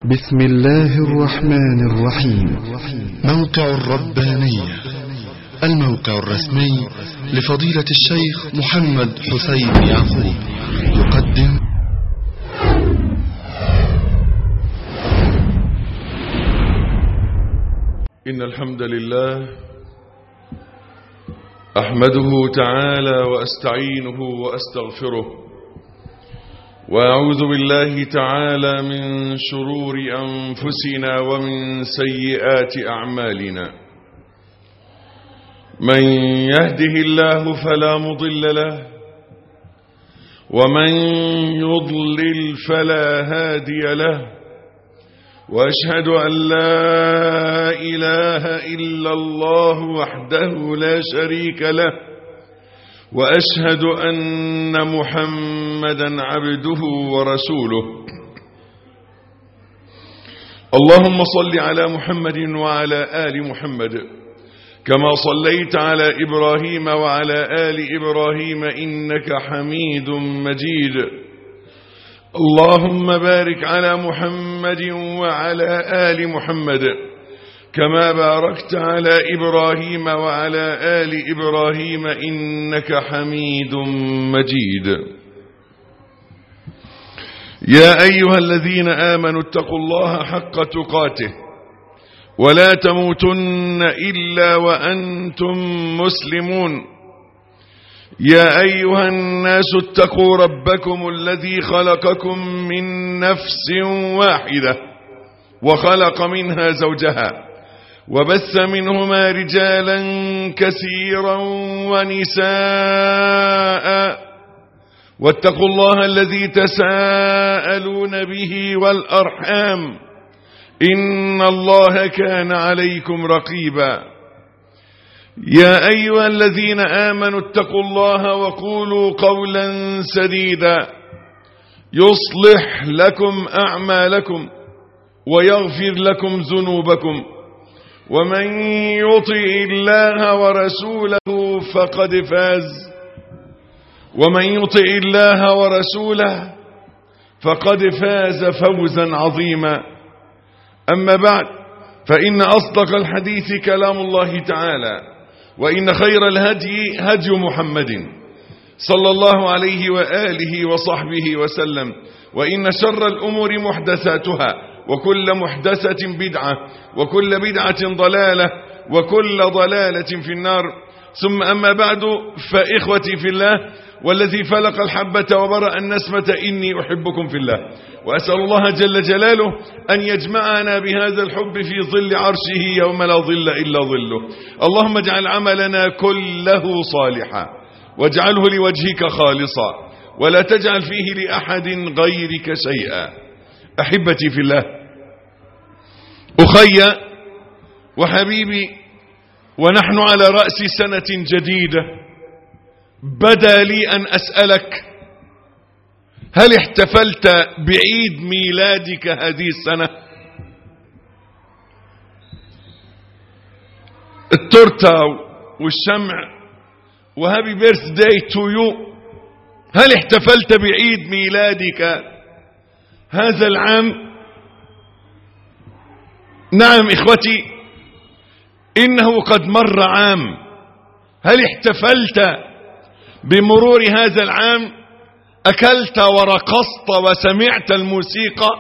بسم الله الرحمن الرحيم. موقع الربانية، الموقع الرسمي لفضيلة الشيخ محمد حسين يعقوب، يقدم إن الحمد لله أحمده تعالى وأستعينه وأستغفره، وأعوذ بالله تعالى من شرور أنفسنا ومن سيئات أعمالنا. من يهده الله فلا مضل له، ومن يضلل فلا هادي له، وأشهد أن لا إله إلا الله وحده لا شريك له، وأشهد أن محمدا عبده ورسوله. اللهم صل على محمد وعلى آل محمد كما صليت على إبراهيم وعلى آل إبراهيم إنك حميد مجيد. اللهم بارك على محمد وعلى آل محمد كما باركت على إبراهيم وعلى آل إبراهيم إنك حميد مجيد. يا أيها الذين آمنوا اتقوا الله حق تقاته ولا تموتن إلا وأنتم مسلمون. يا أيها الناس اتقوا ربكم الذي خلقكم من نفس واحدة وخلق منها زوجها وبث منهما رجالا كثيرا ونساء، واتقوا الله الذي تساءلون به والأرحام إن الله كان عليكم رقيبا. يا أيها الذين آمنوا اتقوا الله وقولوا قولا سديدا يصلح لكم أعمالكم ويغفر لكم ذنوبكم، ومن يطع الله ورسوله فقد فاز، ومن يطع الله ورسوله فقد فاز فوزا عظيما. أما بعد، فإن أصدق الحديث كلام الله تعالى، وإن خير الهدي هدي محمد صلى الله عليه وآله وصحبه وسلم، وإن شر الأمور محدثاتها، وكل محدثة بدعة، وكل بدعة ضلالة، وكل ضلالة في النار. ثم أما بعد، فإخوتي في الله والذي فلق الحبة وبرأ النسمة إني أحبكم في الله، وأسأل الله جل جلاله أن يجمعنا بهذا الحب في ظل عرشه يوم لا ظل إلا ظله. اللهم اجعل عملنا كله صالحا، واجعله لوجهك خالصا، ولا تجعل فيه لأحد غيرك شيئا. أحبتي في الله، أخي وحبيبي، ونحن على رأس سنة جديدة، بدا لي أن أسألك: هل احتفلت بعيد ميلادك هذه السنة؟ التورتة والشمع وهابي بيرث داي تو يو، هل احتفلت بعيد ميلادك هذا العام؟ نعم إخوتي، إنه قد مر عام. هل احتفلت بمرور هذا العام؟ أكلت ورقصت وسمعت الموسيقى؟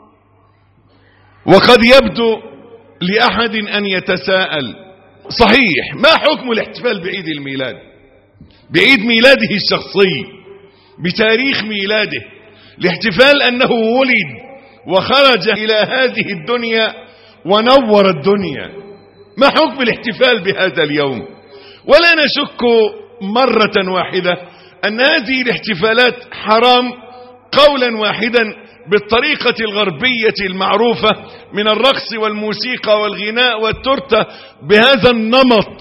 وقد يبدو لأحد أن يتساءل: صحيح، ما حكم الاحتفال بعيد الميلاد؟ بعيد ميلاده الشخصي، بتاريخ ميلاده، الاحتفال أنه ولد وخرج إلى هذه الدنيا ونور الدنيا. ما حكم الاحتفال بهذا اليوم؟ ولا نشك مرة واحدة أن هذه الاحتفالات حرام قولا واحدا بالطريقة الغربية المعروفة من الرقص والموسيقى والغناء والتورتة بهذا النمط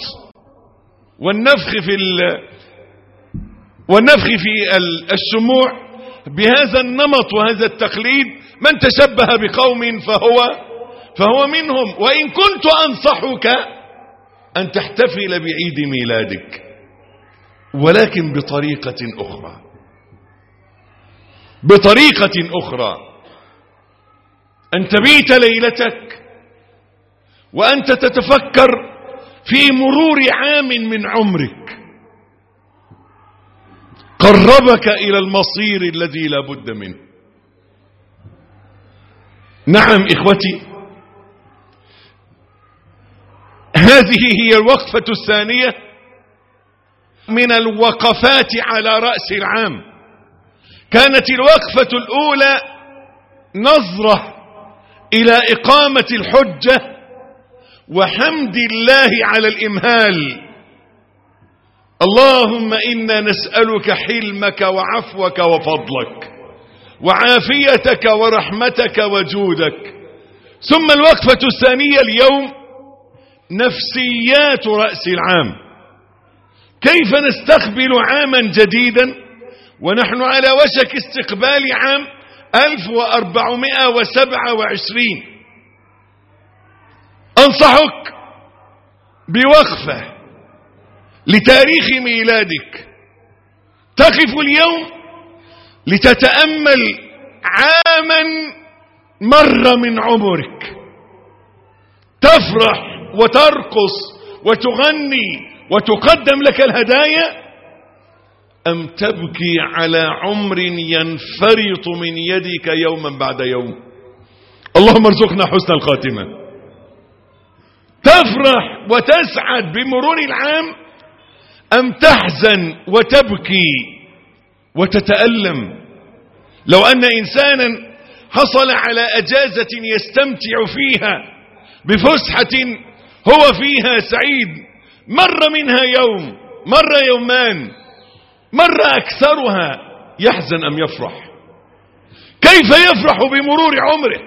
والنفخ في الشموع بهذا النمط وهذا التقليد. من تشبه بقوم فهو منهم. وإن كنت أنصحك أن تحتفل بعيد ميلادك، ولكن بطريقة أخرى. أن تبيت ليلتك وأنت تتفكر في مرور عام من عمرك قربك إلى المصير الذي لا بد منه. نعم إخوتي، هذه هي الوقفة الثانية من الوقفات على رأس العام. كانت الوقفة الأولى نظرة إلى إقامة الحجة وحمد الله على الإمهال. اللهم إنا نسألك حلمك وعفوك وفضلك وعافيتك ورحمتك وجودك. ثم الوقفة الثانية اليوم نفسيات رأس العام، كيف نستقبل عاما جديدا ونحن على وشك استقبال عام 1427. أنصحك بوقفة لتاريخ ميلادك، تقف اليوم لتتأمل عاما مر من عمرك، تفرح وترقص وتغني وتقدم لك الهدايا، أم تبكي على عمر ينفرط من يدك يوما بعد يوم؟ اللهم ارزقنا حسن الخاتمة. تفرح وتسعد بمرور العام أم تحزن وتبكي وتتألم؟ لو أن إنسانا حصل على أجازة يستمتع فيها بفسحة هو فيها سعيد، مر منها يوم، مر يومان، مر أكثرها، يحزن أم يفرح؟ كيف يفرح بمرور عمره؟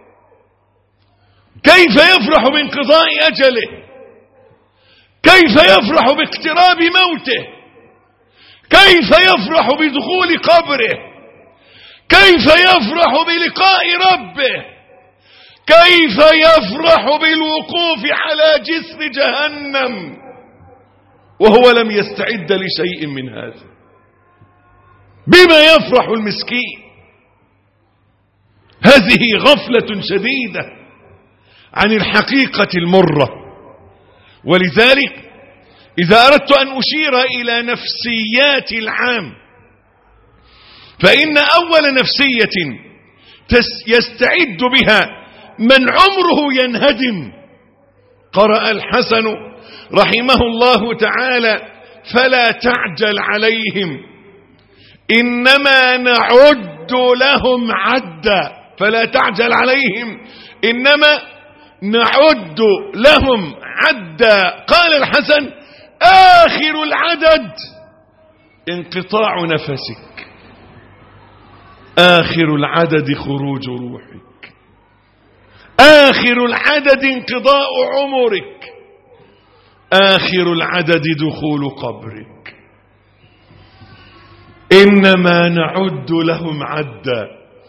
كيف يفرح بانقضاء أجله؟ كيف يفرح باقتراب موته؟ كيف يفرح بدخول قبره؟ كيف يفرح بلقاء ربه؟ كيف يفرح بالوقوف على جسر جهنم وهو لم يستعد لشيء من هذا؟ بما يفرح المسكين؟ هذه غفلة شديدة عن الحقيقة المرة. ولذلك إذا أردت أن أشير إلى نفسيات العام، فإن أول نفسية يستعد بها من عمره ينهدم. قرأ الحسن رحمه الله تعالى: فلا تعجل عليهم إنما نعد لهم عدا. فلا تعجل عليهم إنما نعد لهم عدا. قال الحسن: آخر العدد انقطاع نفسك، آخر العدد خروج روحك، آخر العدد انقضاء عمرك، آخر العدد دخول قبرك. إنما نعد لهم عدا،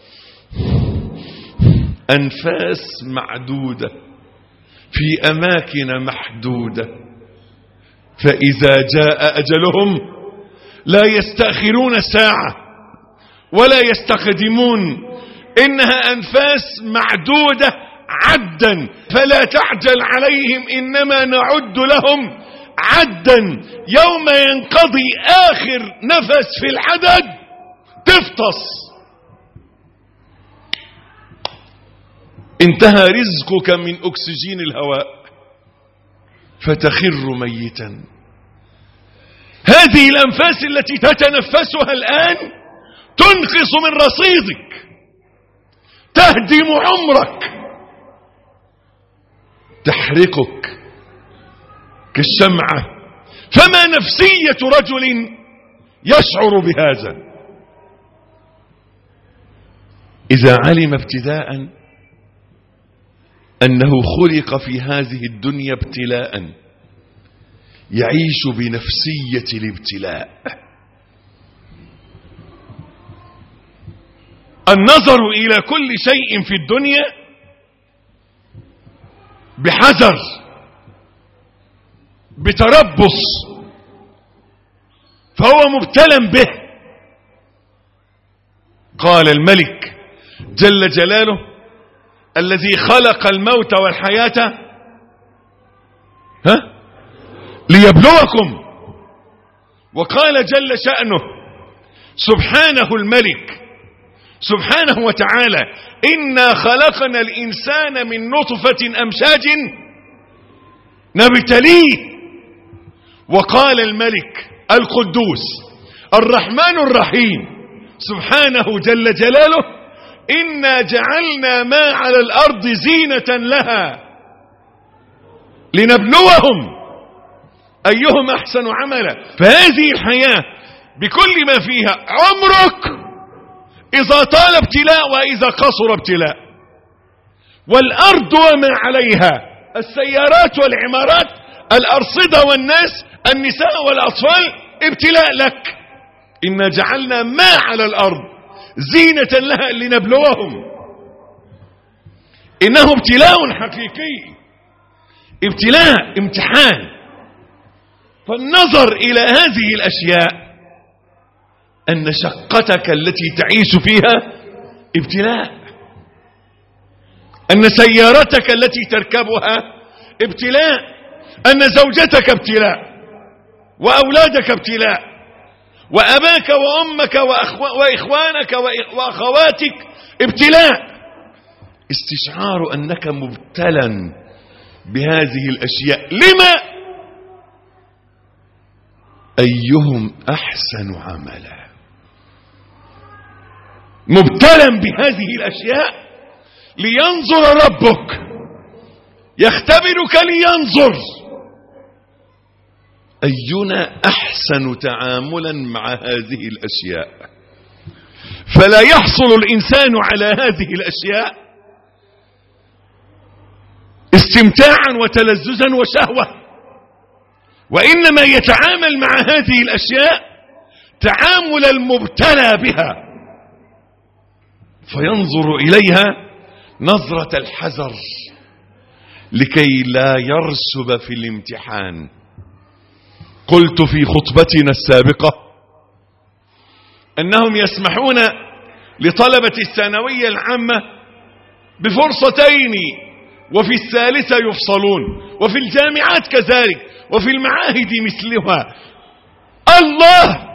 أنفاس معدودة في أماكن محدودة، فإذا جاء أجلهم لا يستأخرون ساعة ولا يستقدمون، إنها أنفاس معدودة عدا. فلا تعجل عليهم إنما نعد لهم عدا. يوم ينقضي آخر نفس في العدد تفطس، انتهى رزقك من أكسجين الهواء فتخر ميتا. هذه الأنفاس التي تتنفسها الآن تنقص من رصيدك، تهدم عمرك، تحرقك كالشمعة. فما نفسية رجل يشعر بهذا؟ إذا علم ابتداء أنه خلق في هذه الدنيا ابتلاء، يعيش بنفسية الابتلاء. النظر إلى كل شيء في الدنيا بحذر، بتربص، فهو مبتلى به. قال الملك جل جلاله: الذي خلق الموت والحياة ليبلوكم. وقال جل شأنه سبحانه الملك سبحانه وتعالى إنا خلقنا الإنسان من نطفة أمشاج نبتليه. وقال الملك القدوس الرحمن الرحيم سبحانه جل جلاله إنا جعلنا ما على الأرض زينة لها لنبلوهم أيهم أحسن عملا. فهذه الحياة بكل ما فيها عمرك إذا طال ابتلاء وإذا قصر ابتلاء، والأرض وما عليها السيارات والعمارات الأرصدة والناس النساء والأطفال ابتلاء لك. إنا جعلنا ما على الأرض زينة لها لنبلوهم. إنه ابتلاء حقيقي، ابتلاء امتحان. فالنظر إلى هذه الأشياء أن شقتك التي تعيش فيها ابتلاء، أن سيارتك التي تركبها ابتلاء، أن زوجتك ابتلاء، وأولادك ابتلاء، وأباك وأمك وإخوانك وأخواتك ابتلاء. استشعار أنك مبتلا بهذه الأشياء. لما؟ أيهم أحسن عملا. مبتلا بهذه الأشياء لينظر ربك، يختبرك لينظر أينا أحسن تعاملا مع هذه الأشياء. فلا يحصل الإنسان على هذه الأشياء استمتاعا وتلذذا وشهوة، وإنما يتعامل مع هذه الأشياء تعامل المبتلى بها، فينظر إليها نظرة الحذر لكي لا يرسب في الامتحان. قلت في خطبتنا السابقة أنهم يسمحون لطلبة الثانوية العامة بفرصتين، وفي الثالثة يفصلون، وفي الجامعات كذلك، وفي المعاهد مثلها. الله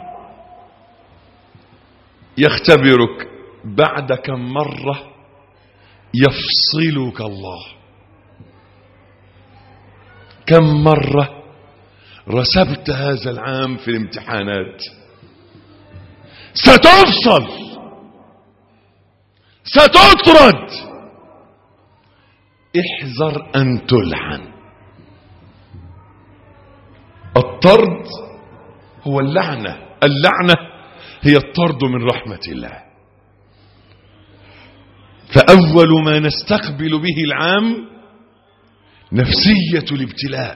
يختبرك بعد كم مرة يفصلك الله. كم مرة رسبت هذا العام في الامتحانات؟ ستفصل، ستطرد. احذر أن تلعن. الطرد هو اللعنة، اللعنة هي الطرد من رحمة الله. فأول ما نستقبل به العام نفسية الابتلاء،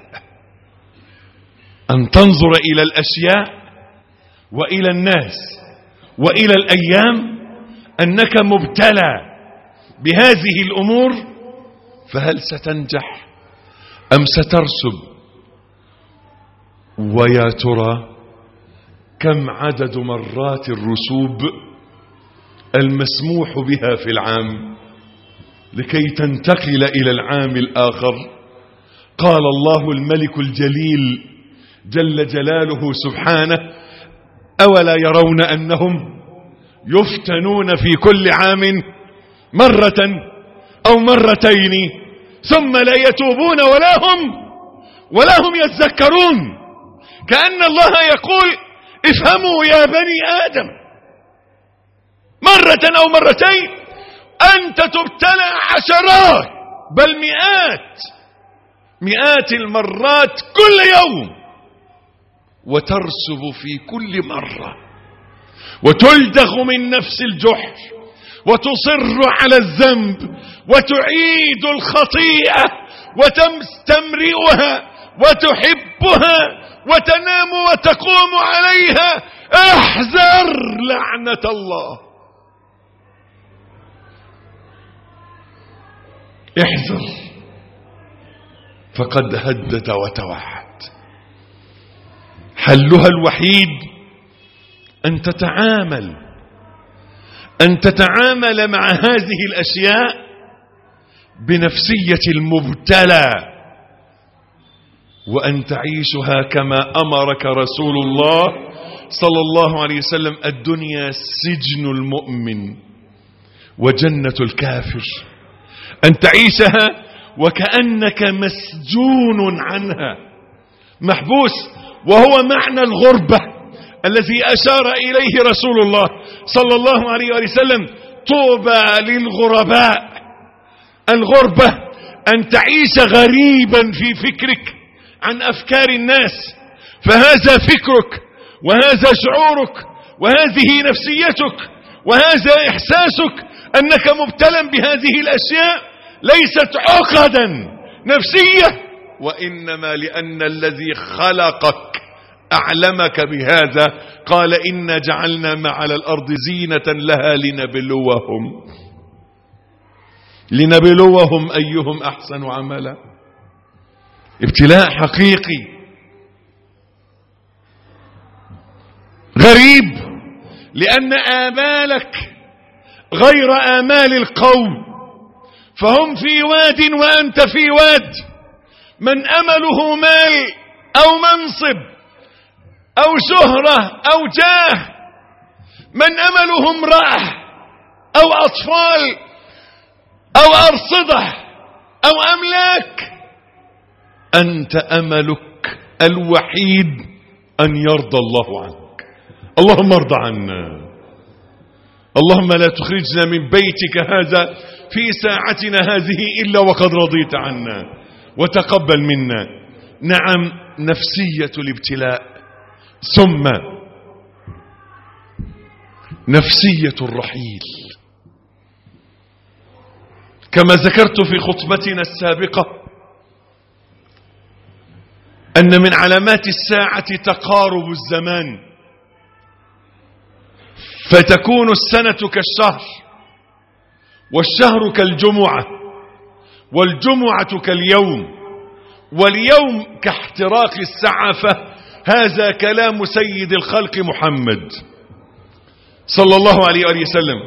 أن تنظر إلى الأشياء وإلى الناس وإلى الأيام أنك مبتلى بهذه الأمور، فهل ستنجح أم سترسب؟ ويا ترى كم عدد مرات الرسوب المسموح بها في العام لكي تنتقل إلى العام الآخر؟ قال الله الملك الجليل جل جلاله سبحانه أولا يرون أنهم يفتنون في كل عام مرة أو مرتين ثم لا يتوبون ولا هم يتذكرون. كأن الله يقول افهموا يا بني آدم، مرة أو مرتين أنت تبتلى عشرات بل مئات المرات كل يوم، وترسب في كل مرة، وتلدغ من نفس الجحر، وتصر على الذنب، وتعيد الخطيئة، وتستمرئها، وتحبها، وتنام وتقوم عليها. احذر لعنة الله، احذر، فقد هدد وتوعد. حلها الوحيد أن تتعامل مع هذه الأشياء بنفسية المبتلى، وأن تعيشها كما أمرك رسول الله صلى الله عليه وسلم: الدنيا سجن المؤمن وجنة الكافر. أن تعيشها وكأنك مسجون عنها، محبوس، وهو معنى الغربة الذي أشار إليه رسول الله صلى الله عليه وسلم: طوبى للغرباء. الغربة أن تعيش غريبا في فكرك عن أفكار الناس، فهذا فكرك وهذا شعورك وهذه نفسيتك وهذا إحساسك أنك مبتلى بهذه الأشياء، ليست عقدا نفسية، وإنما لأن الذي خلقك أعلمك بهذا. قال: إنا جعلنا ما على الأرض زينة لها لنبلوهم أيهم أحسن عملا. ابتلاء حقيقي غريب، لأن آمالك غير آمال القوم، فهم في واد وأنت في واد. من أمله مال أو منصب أو شهرة أو جاه، من أمله امرأة أو أطفال أو أرصدة أو أملاك، أنت أملك الوحيد أن يرضى الله عنك. اللهم ارضى عنا، اللهم لا تخرجنا من بيتك هذا في ساعتنا هذه إلا وقد رضيت عنا، وتقبل منا. نعم، نفسية الابتلاء، ثم نفسية الرحيل. كما ذكرت في خطبتنا السابقة أن من علامات الساعة تقارب الزمان، فتكون السنة كالشهر، والشهر كالجمعة، والجمعة كاليوم، واليوم كاحتراق السعفة. هذا كلام سيد الخلق محمد صلى الله عليه وسلم.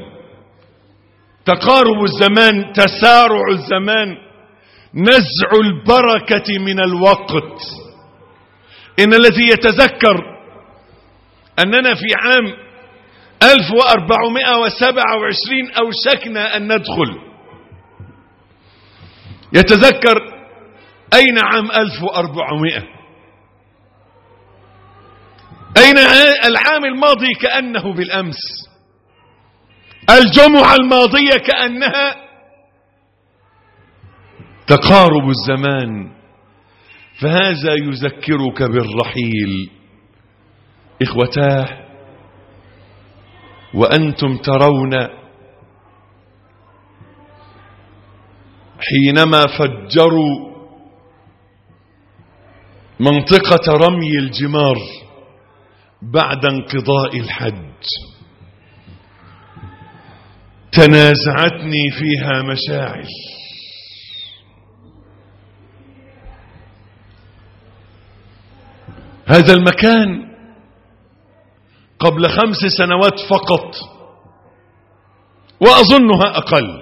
تقارب الزمان، تسارع الزمان، نزع البركة من الوقت. إن الذي يتذكر أننا في عام 1427 أوشكنا أن ندخل، يتذكر أين عام 1400؟ أين العام الماضي كأنه بالأمس، الجمعة الماضية كأنها. تقارب الزمان، فهذا يذكرك بالرحيل. إخوتاه، وأنتم ترون حينما فجروا منطقة رمي الجمار بعد انقضاء الحج، تنازعتني فيها مشاعر. هذا المكان قبل 5 سنوات فقط، وأظنها أقل،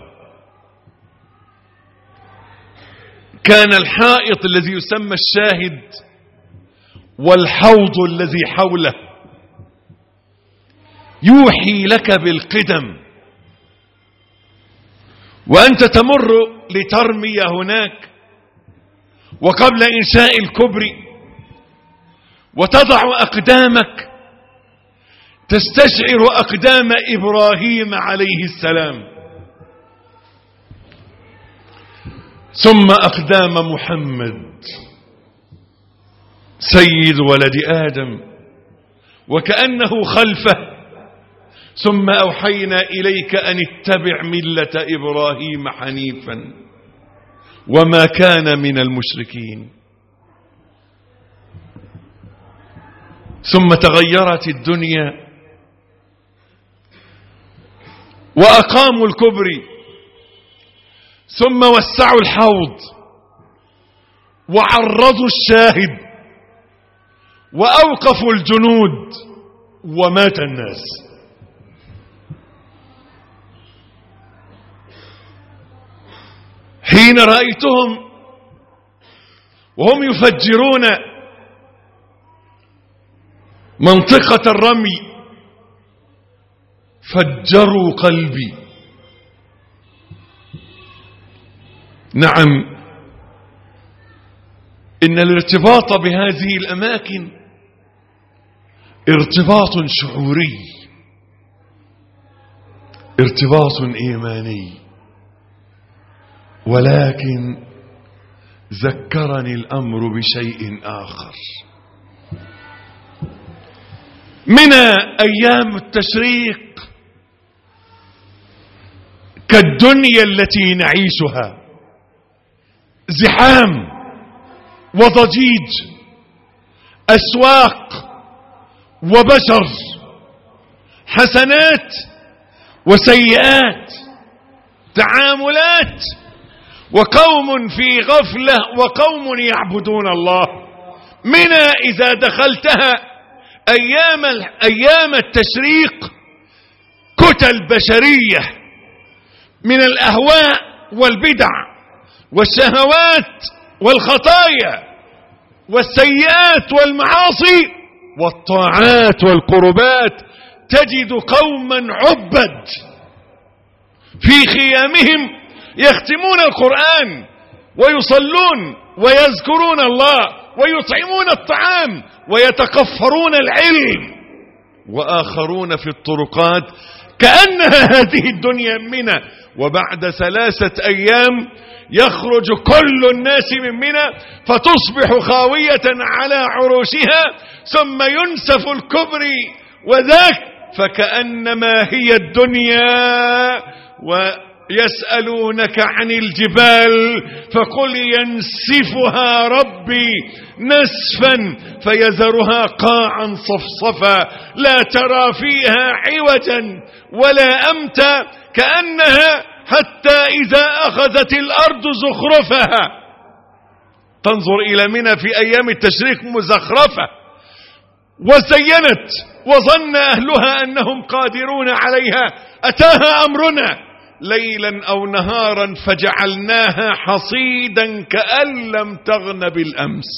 كان الحائط الذي يسمى الشاهد والحوض الذي حوله يوحي لك بالقدم، وأنت تمر لترمي هناك، وقبل إنشاء الكوبري وتضع أقدامك تستشعر أقدام إبراهيم عليه السلام، ثم أقدام محمد سيد ولد آدم، وكأنه خلفه. ثم أوحينا إليك أن اتبع ملة إبراهيم حنيفا وما كان من المشركين. ثم تغيرت الدنيا وأقاموا الكوبري، ثم وسعوا الحوض وعرضوا الشاهد وأوقفوا الجنود ومات الناس. حين رأيتهم وهم يفجرون منطقة الرمي فجروا قلبي. نعم، إن الارتباط بهذه الأماكن ارتباط شعوري، ارتباط إيماني، ولكن ذكرني الأمر بشيء آخر. من أيام التشريق كالدنيا التي نعيشها، زحام وضجيج، أسواق وبشر، حسنات وسيئات، تعاملات، وقوم في غفلة وقوم يعبدون الله. منى إذا دخلتها أيام التشريق كتل بشرية من الأهواء والبدع والشهوات والخطايا والسيئات والمعاصي والطاعات والقربات. تجد قوما عبد في خيامهم يختمون القرآن ويصلون ويذكرون الله ويطعمون الطعام ويتكفرون العلم، وآخرون في الطرقات كأنها هذه الدنيا منى. وبعد 3 أيام يخرج كل الناس من منى فتصبح خاوية على عروشها، ثم ينسف الكبري وذاك فكأنما هي الدنيا. ويسألونك عن الجبال فقل ينسفها ربي نسفا فيذرها قاعا صفصفا لا ترى فيها عوجا ولا أمتا، كأنها حتى إذا أخذت الأرض زخرفها. تنظر إلى منى في أيام التشريق مزخرفة وزينت وظن أهلها أنهم قادرون عليها، أتاها أمرنا ليلا أو نهارا فجعلناها حصيدا كأن لم تغن بالأمس.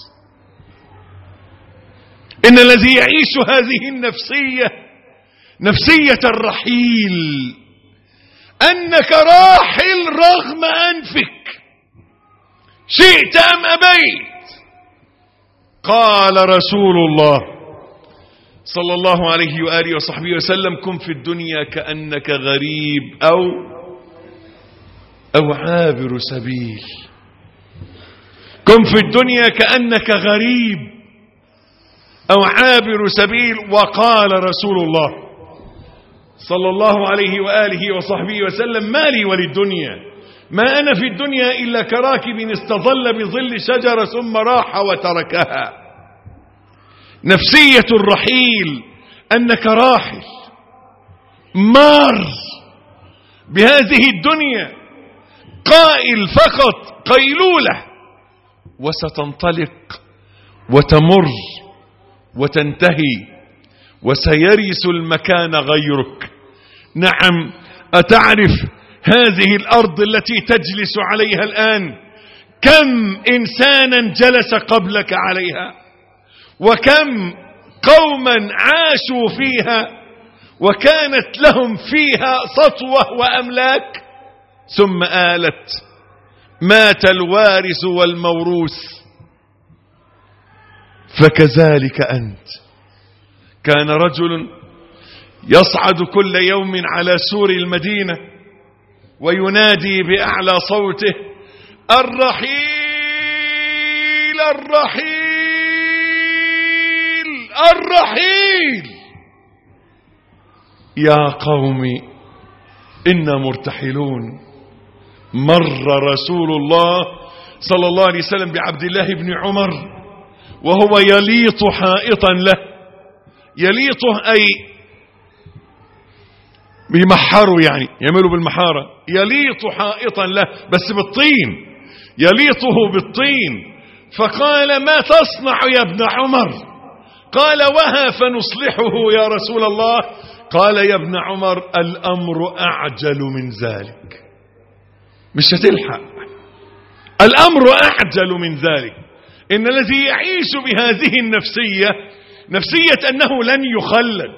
إن الذي يعيش هذه النفسية نفسية الرحيل، أنك راحل رغم أنفك شئت أم أبيت. قال رسول الله صلى الله عليه وآله وصحبه وسلم: كن في الدنيا كأنك غريب أو عابر سبيل. كن في الدنيا كأنك غريب أو عابر سبيل. وقال رسول الله صلى الله عليه وآله وصحبه وسلم: ما لي وللدنيا، ما أنا في الدنيا إلا كراكب استظل بظل شجرة ثم راح وتركها. نفسية الرحيل أنك راحل مار بهذه الدنيا، قائل فقط قيلولة، وستنطلق وتمر وتنتهي وسيرث المكان غيرك. نعم، أتعرف هذه الأرض التي تجلس عليها الآن كم إنسانا جلس قبلك عليها، وكم قوما عاشوا فيها وكانت لهم فيها سطوة وأملاك ثم آلت، مات الوارث والموروث. فكذلك أنت. كان رجل يصعد كل يوم على سور المدينة وينادي بأعلى صوته: الرحيل الرحيل الرحيل. يا قوم إنا مرتحلون. مر رسول الله صلى الله عليه وسلم بعبد الله بن عمر وهو يليط حائطا له، يليطه أي بيمحروا، يعني يعملوا بالمحارة، يليط حائطا له بس بالطين، يليطه بالطين. فقال: ما تصنع يا ابن عمر؟ قال: وها فنصلحه يا رسول الله. قال: يا ابن عمر الأمر أعجل من ذلك، مش هتلحق. الأمر أعجل من ذلك، إن الذي يعيش بهذه النفسية نفسية أنه لن يخلد.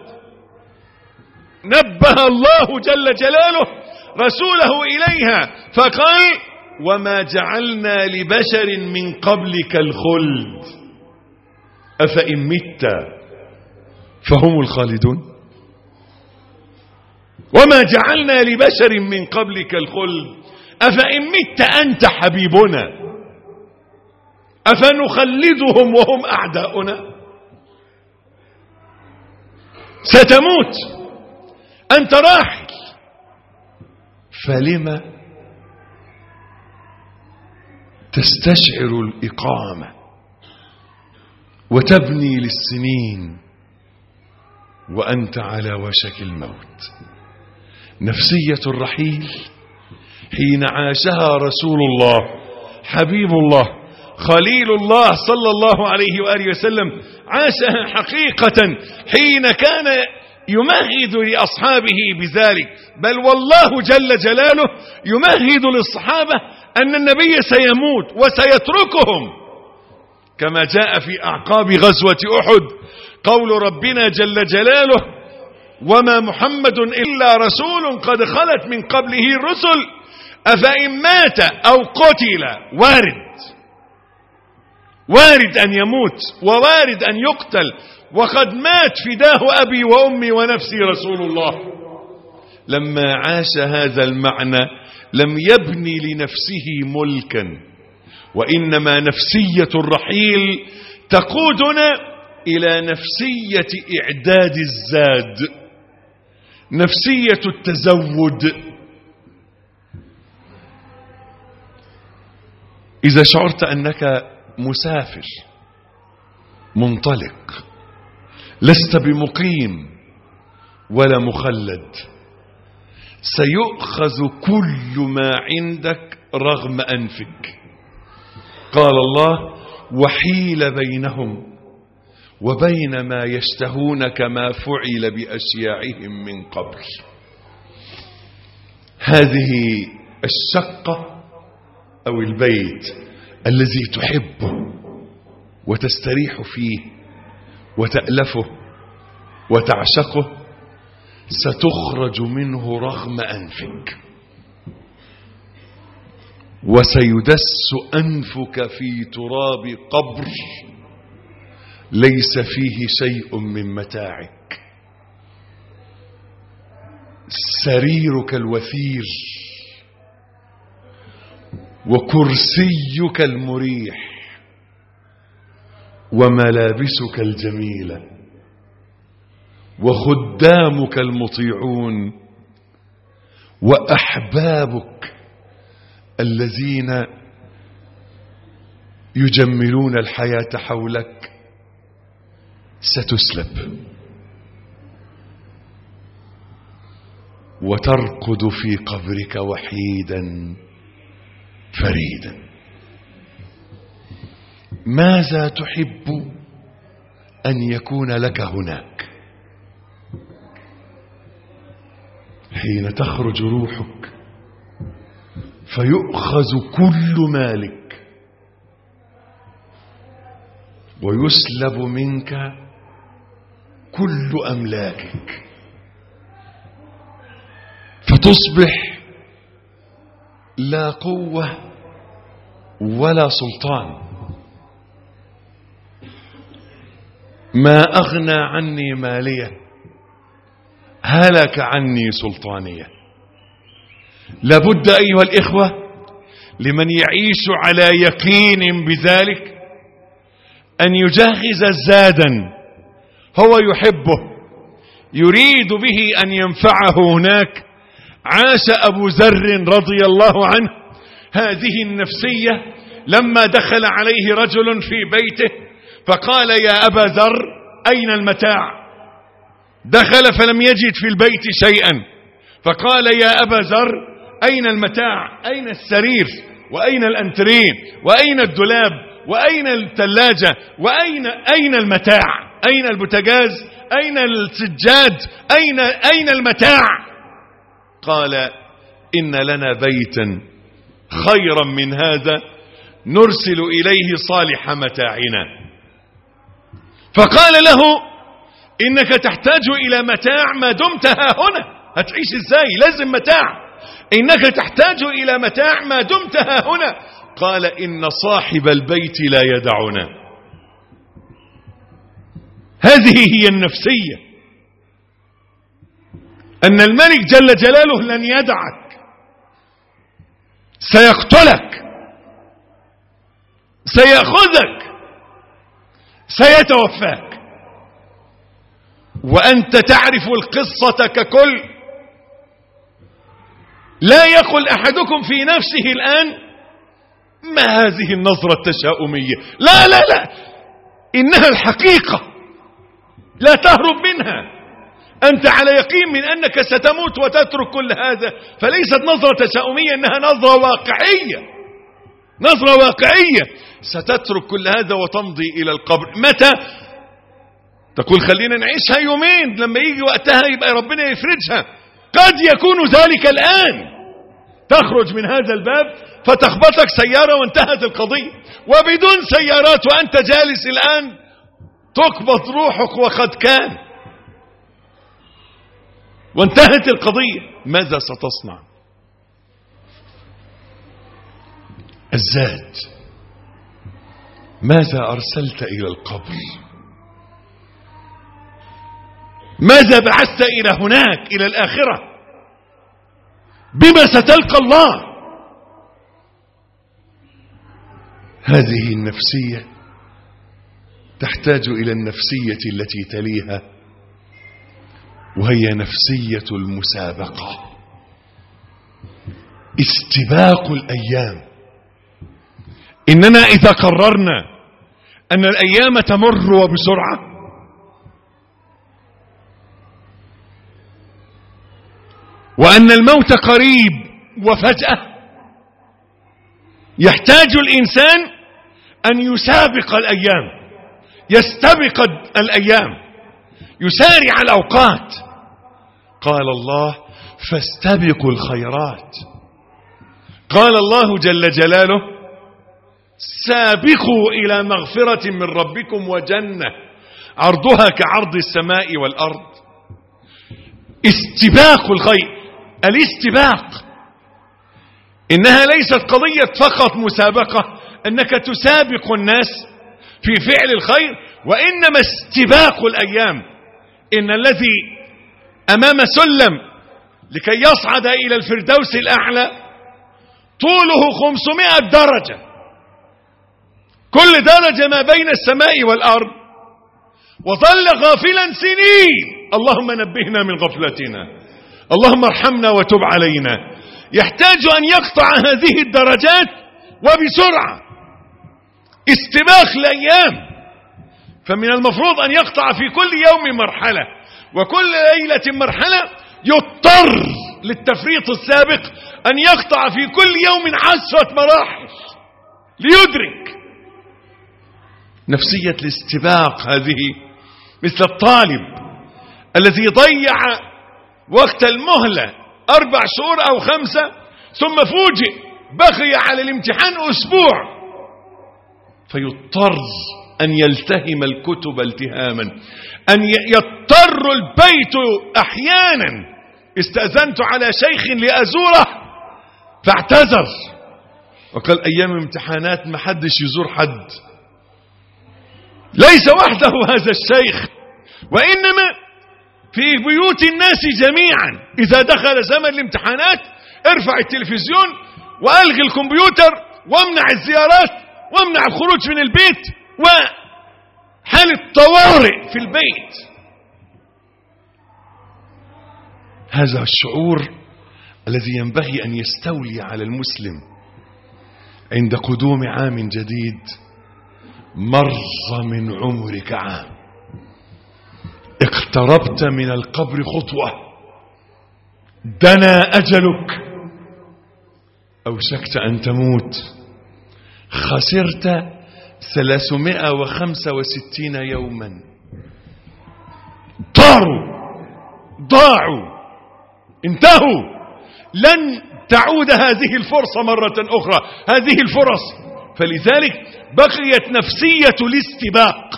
نبه الله جل جلاله رسوله إليها فقال: وما جعلنا لبشر من قبلك الخلد أفإن مت فهم الخالدون. وما جعلنا لبشر من قبلك الخلد أفإن مت أنت حبيبنا أفنخلدهم وهم أعداؤنا. ستموت، أنت راحل، فلما تستشعر الإقامة وتبني للسنين وأنت على وشك الموت؟ نفسية الرحيل حين عاشها رسول الله حبيب الله خليل الله صلى الله عليه وآله وسلم، عاشها حقيقة حين كان يمهد لأصحابه بذلك، بل والله جل جلاله يمهد للصحابة أن النبي سيموت وسيتركهم، كما جاء في أعقاب غزوة أحد قول ربنا جل جلاله: وما محمد إلا رسول قد خلت من قبله الرسل أفإن مات أو قتل. وارد أن يموت ووارد أن يقتل، وقد مات فداه أبي وأمي ونفسي رسول الله. لما عاش هذا المعنى لم يبني لنفسه ملكا، وإنما نفسية الرحيل تقودنا إلى نفسية إعداد الزاد، نفسية التزود. إذا شعرت أنك مسافر منطلق لست بمقيم ولا مخلد، سيؤخذ كل ما عندك رغم أنفك. قال الله: وحيل بينهم وبين ما يشتهون كما فعل بأشياعهم من قبل. هذه الشقة أو البيت الذي تحبه وتستريح فيه وتألفه وتعشقه ستخرج منه رغم أنفك، وسيدس أنفك في تراب قبر ليس فيه شيء من متاعك. سريرك الوثير وكرسيك المريح وملابسك الجميلة وخدامك المطيعون وأحبابك الذين يجملون الحياة حولك ستسلب وترقد في قبرك وحيدا فريدا. ماذا تحب أن يكون لك هناك حين تخرج روحك فيؤخذ كل مالك ويسلب منك كل أملاكك، فتصبح لا قوة ولا سلطان. ما أغنى عني مالية هلك عني سلطانية. لابد أيها الإخوة لمن يعيش على يقين بذلك أن يجهز زادا هو يحبه يريد به أن ينفعه هناك. عاش أبو ذر رضي الله عنه هذه النفسية لما دخل عليه رجل في بيته فقال: يا أبا ذر أين المتاع؟ دخل فلم يجد في البيت شيئا، فقال: يا أبا ذر أين المتاع؟ أين السرير؟ وأين الأنترين؟ وأين الدولاب؟ وأين الثلاجة؟ أين المتاع؟ أين البوتاجاز؟ أين السجاد؟ أين المتاع؟ قال: إن لنا بيتا خيرا من هذا نرسل إليه صالح متاعنا. فقال له إنك تحتاج إلى متاع ما دمت ها هنا. هتعيش إزاي؟ لازم متاع. إنك تحتاج إلى متاع ما دمت ها هنا. قال إن صاحب البيت لا يدعنا. هذه هي النفسية، أن الملك جل جلاله لن يدعك، سيقتلك، سيأخذك، سيتوفاك، وأنت تعرف القصة ككل. لا يقل أحدكم في نفسه الآن ما هذه النظرة التشاؤمية. لا لا لا، إنها الحقيقة، لا تهرب منها. أنت على يقين من أنك ستموت وتترك كل هذا، فليست نظرة تشاؤمية، إنها نظرة واقعية، نظرة واقعية. ستترك كل هذا وتمضي إلى القبر. متى؟ تقول خلينا نعيشها يومين، لما يجي وقتها يبقى ربنا يفرجها. قد يكون ذلك الآن. تخرج من هذا الباب فتخبطك سيارة وانتهت القضية، وبدون سيارات وأنت جالس الآن تقبض روحك وقد كان، وانتهت القضية. ماذا ستصنع؟ الزاد. ماذا أرسلت إلى القبر؟ ماذا بعثت إلى هناك، إلى الآخرة؟ بما ستلقى الله؟ هذه النفسية تحتاج إلى النفسية التي تليها، وهي نفسية المسابقة، استباق الأيام. إننا إذا قررنا أن الأيام تمر وبسرعة، وأن الموت قريب وفجأة، يحتاج الإنسان أن يسابق الأيام، يستبق الأيام، يسارع الأوقات. قال الله فاستبقوا الخيرات. قال الله جل جلاله سابقوا إلى مغفرة من ربكم وجنة عرضها كعرض السماء والأرض. استباق الخير، الاستباق إنها ليست قضية فقط مسابقة أنك تسابق الناس في فعل الخير، وإنما استباق الأيام. إن الذي أمام سلم لكي يصعد إلى الفردوس الأعلى طوله 500 درجة، كل درجة ما بين السماء والأرض، وظل غافلا سنين. اللهم نبهنا من غفلتنا، اللهم ارحمنا وتب علينا. يحتاج أن يقطع هذه الدرجات وبسرعة، استباق الأيام. فمن المفروض أن يقطع في كل يوم مرحلة وكل ليلة مرحلة. يضطر للتفريط السابق أن يقطع في كل يوم 10 مراحل ليدرك. نفسية الاستباق هذه مثل الطالب الذي ضيع وقت المهلة 4 شهور أو 5، ثم فوجئ بقي على الامتحان أسبوع، فيضطر أن يلتهم الكتب التهاما، أن يضطر البيت. أحيانا استأذنت على شيخ لأزوره فاعتذر وقال أيام امتحانات ما حدش يزور حد. ليس وحده هذا الشيخ، وإنما في بيوت الناس جميعا. إذا دخل زمن الامتحانات ارفع التلفزيون وألغي الكمبيوتر وامنع الزيارات وامنع الخروج من البيت، وحالة طوارئ في البيت. هذا الشعور الذي ينبغي أن يستولي على المسلم عند قدوم عام جديد. مر من عمرك عام، اقتربت من القبر خطوة، دنا أجلك، أوشكت أن تموت، خسرت 365 يوما. ضاعوا، انتهوا. لن تعود هذه الفرصة مرة أخرى. هذه الفرص فلذلك بقيت نفسية الاستباق.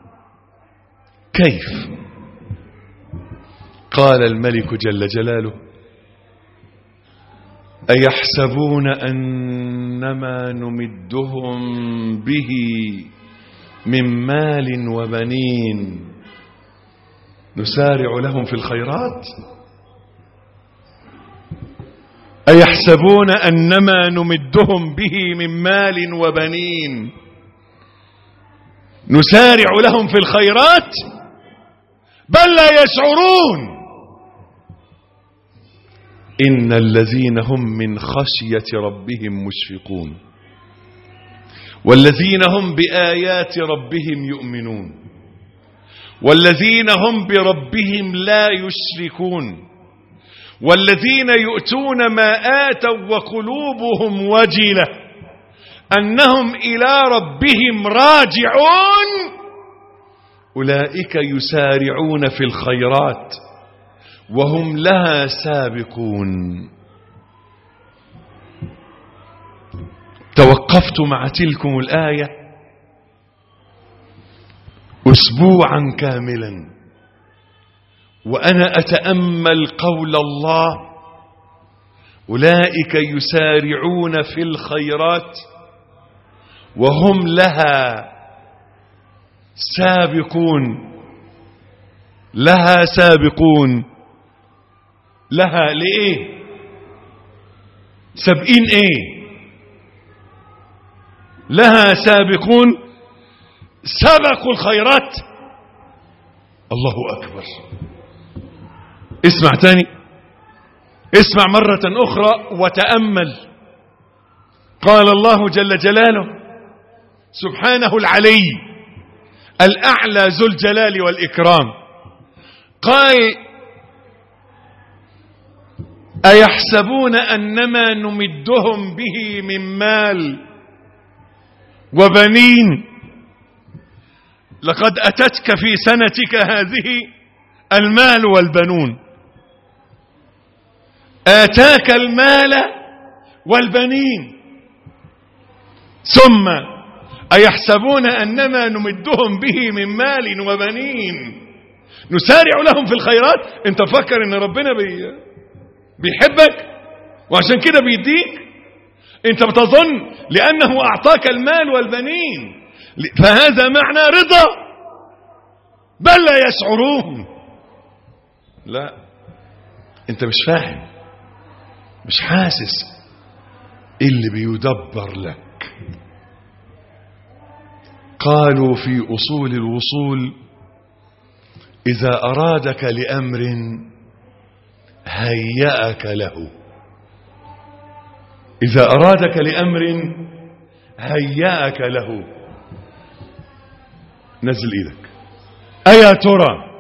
كيف؟ قال الملك جل جلاله: أيحسبون أنما نمدهم به من مال وبنين نسارع لهم في الخيرات؟ أيحسبون أنما نمدهم به من مال وبنين نسارع لهم في الخيرات؟ بل لا يشعرون. إن الذين هم من خشية ربهم مشفقون والذين هم بآيات ربهم يؤمنون والذين هم بربهم لا يشركون والذين يؤتون ما آتوا وقلوبهم وجلة أنهم إلى ربهم راجعون أولئك يسارعون في الخيرات وهم لها سابقون. توقفت مع تلكم الآية أسبوعا كاملا وأنا أتأمل قول الله: أولئك يسارعون في الخيرات وهم لها سابقون. لها سابقون، لها لإيه؟ سابقين إيه؟ لها سابقون، سبقوا الخيرات. الله أكبر. اسمع تاني، اسمع مرة أخرى وتأمل. قال الله جل جلاله سبحانه العلي الأعلى ذو الجلال والإكرام، قال: أيحسبون أنما نمدهم به من مال وبنين لقد أتتك في سنتك هذه المال والبنون. آتاك المال والبنين. ثم أيحسبون أنما نمدهم به من مال وبنين نسارع لهم في الخيرات. انت فكر ان ربنا بيحبك وعشان كده بيديك؟ انت بتظن لأنه أعطاك المال والبنين فهذا معنى رضا؟ بل لا يشعرون. لا، انت مش فاهم، مش حاسس اللي بيدبر لك. قالوا في أصول الوصول: إذا أرادك لأمر هيأك له. إذا أرادك لأمر هيأك له. نزل إيدك. أيا ترى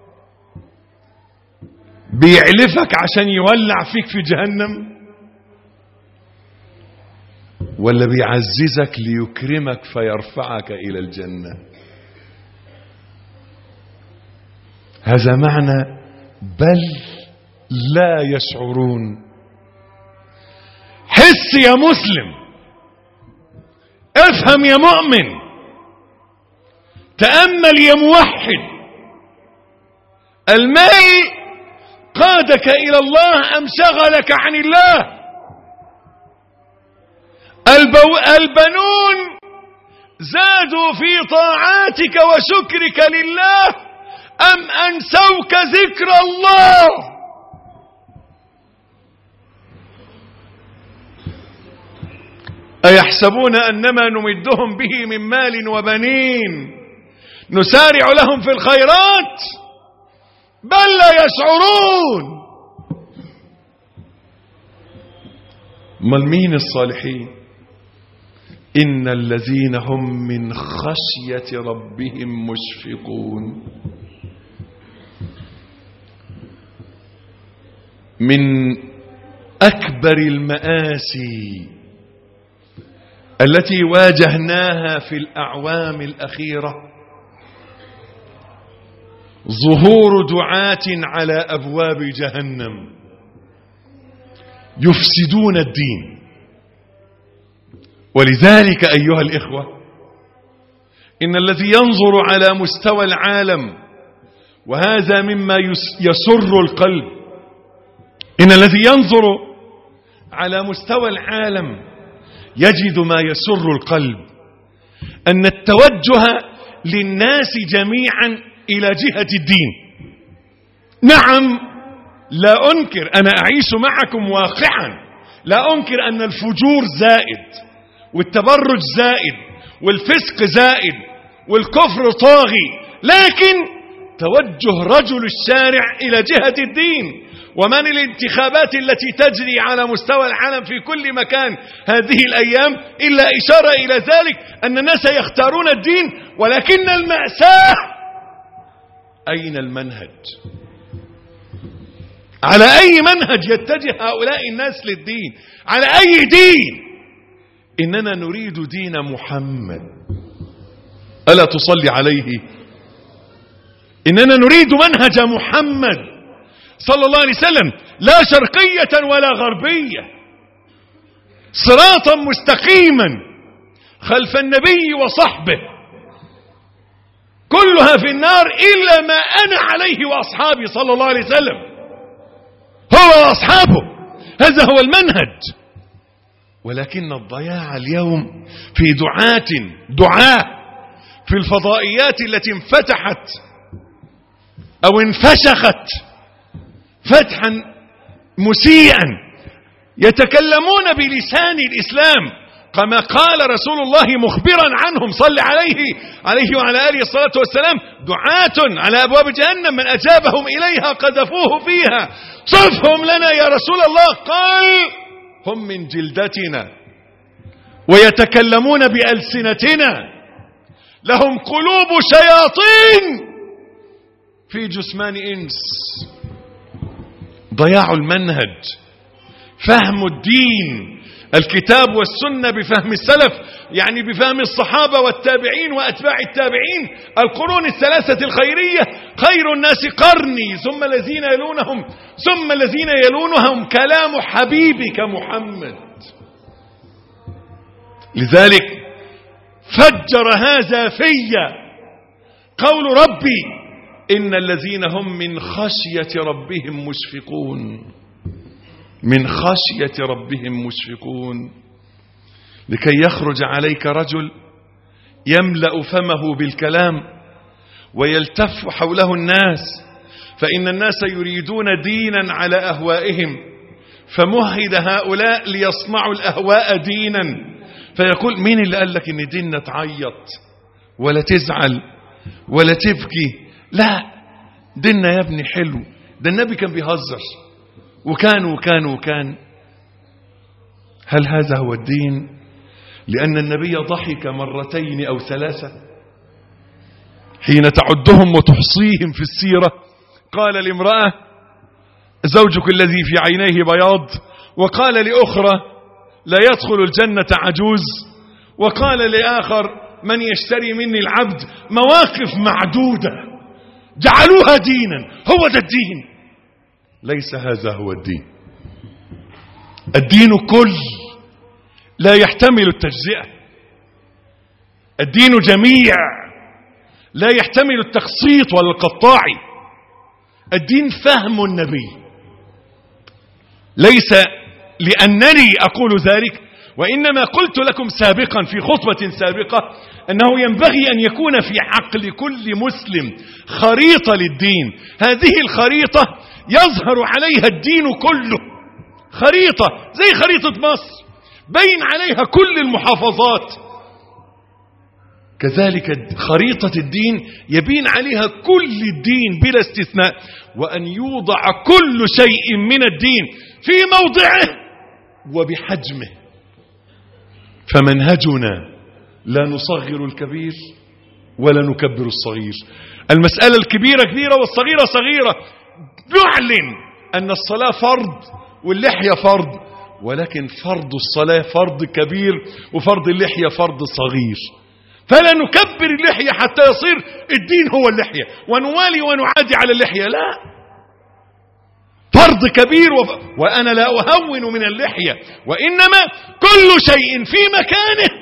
بيعلفك عشان يولع فيك في جهنم، ولا بيعززك ليكرمك فيرفعك إلى الجنة؟ هذا معنى بل لا يشعرون. حس يا مسلم، افهم يا مؤمن، تأمل يا موحد. المال قادك إلى الله أم شغلك عن الله؟ البنون زادوا في طاعاتك وشكرك لله أم أنسوك ذكر الله؟ أيحسبون أنما نمدهم به من مال وبنين نسارع لهم في الخيرات بل لا يشعرون. من مين الصالحين؟ إن الذين هم من خشية ربهم مشفقون. من أكبر المآسي التي واجهناها في الأعوام الأخيرة ظهور دعاة على أبواب جهنم يفسدون الدين ولذلك أيها الإخوة، إن الذي ينظر على مستوى العالم، وهذا مما يسر القلب، إن الذي ينظر على مستوى العالم يجد ما يسر القلب، أن التوجه للناس جميعا إلى جهة الدين. نعم، لا أنكر، أنا أعيش معكم واقعا، لا أنكر أن الفجور زائد والتبرج زائد والفسق زائد والكفر طاغي، لكن توجه رجل الشارع إلى جهة الدين، ومن الانتخابات التي تجري على مستوى العالم في كل مكان هذه الأيام إلا إشارة إلى ذلك، أن الناس يختارون الدين، ولكن المأساة أين المنهج؟ على أي منهج يتجه هؤلاء الناس للدين؟ على أي دين؟ إننا نريد دين محمد، ألا تصلي عليه؟ إننا نريد منهج محمد صلى الله عليه وسلم، لا شرقية ولا غربية، صراطا مستقيما خلف النبي وصحبه، كلها في النار إلا ما أنا عليه وأصحابي صلى الله عليه وسلم، هو وأصحابه، هذا هو المنهج. ولكن الضياع اليوم في دعاة في الفضائيات التي انفتحت أو انفشخت فتحا مسيئا، يتكلمون بلسان الإسلام كما قال رسول الله مخبرا عنهم صلى عليه وعلى آله الصلاة والسلام: دعاة على أبواب جهنم من أجابهم إليها قذفوه فيها. صفهم لنا يا رسول الله. قال: هم من جلدتنا ويتكلمون بألسنتنا، لهم قلوب شياطين في جثمان إنس. ضياع المنهج، فهم الدين، الكتاب والسنة بفهم السلف، يعني بفهم الصحابة والتابعين وأتباع التابعين، القرون الثلاثة الخيرية، خير الناس قرني ثم الذين يلونهم ثم الذين يلونهم، كلام حبيبك محمد. لذلك فجر هذا فيا قول ربي: إن الذين هم من خشية ربهم مشفقون، من خشية ربهم مشفقون. لكي يخرج عليك رجل يملأ فمه بالكلام ويلتف حوله الناس، فإن الناس يريدون دينا على أهوائهم، فمهد هؤلاء ليصنعوا الأهواء دينا، فيقول: مين اللي قال لك إن ديننا تعيط ولا تزعل ولا تبكي؟ لا، ديننا يا ابني حلو، ده النبي كان بيهزر وكان. هل هذا هو الدين؟ لأن النبي ضحك مرتين أو ثلاثة حين تعدهم وتحصيهم في السيرة. قال لامرأة: زوجك الذي في عينيه بياض، وقال لأخرى: لا يدخل الجنة عجوز، وقال لآخر: من يشتري مني العبد. مواقف معدودة جعلوها دينا، هو ده الدين. ليس هذا هو الدين. الدين كل، لا يحتمل التجزئة. الدين جميع، لا يحتمل التخصيط ولا القطاعي. الدين فهم النبي. ليس لأنني أقول ذلك، وإنما قلت لكم سابقا في خطبة سابقة أنه ينبغي أن يكون في عقل كل مسلم خريطة للدين. هذه الخريطة يظهر عليها الدين كله، خريطة زي خريطة مصر بين عليها كل المحافظات، كذلك خريطة الدين يبين عليها كل الدين بلا استثناء، وأن يوضع كل شيء من الدين في موضعه وبحجمه. فمنهجنا لا نصغر الكبير ولا نكبر الصغير. المسألة الكبيرة كبيرة والصغيرة صغيرة. نعلن أن الصلاة فرض واللحية فرض، ولكن فرض الصلاة فرض كبير وفرض اللحية فرض صغير. فلا نكبر اللحية حتى يصير الدين هو اللحية ونوالي ونعادي على اللحية، لا، فرض كبير وأنا لا أهون من اللحية، وإنما كل شيء في مكانه